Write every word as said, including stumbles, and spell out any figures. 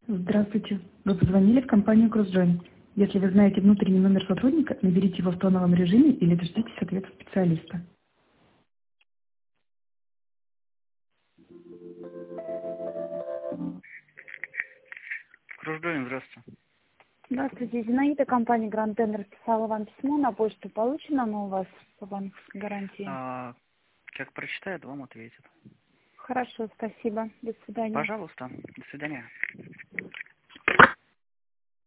Здравствуйте. Вы позвонили в компанию CrossJoin. Если вы знаете внутренний номер сотрудника, наберите его в тоновом режиме или дождитесь ответа специалиста. Круждоин, здравствуйте. Здравствуйте, Зинаида, компания Grand Tender писала вам письмо, на почту получено оно у вас по банковской гарантии? А, как прочитает, вам ответит. Хорошо, спасибо. До свидания. Пожалуйста, до свидания.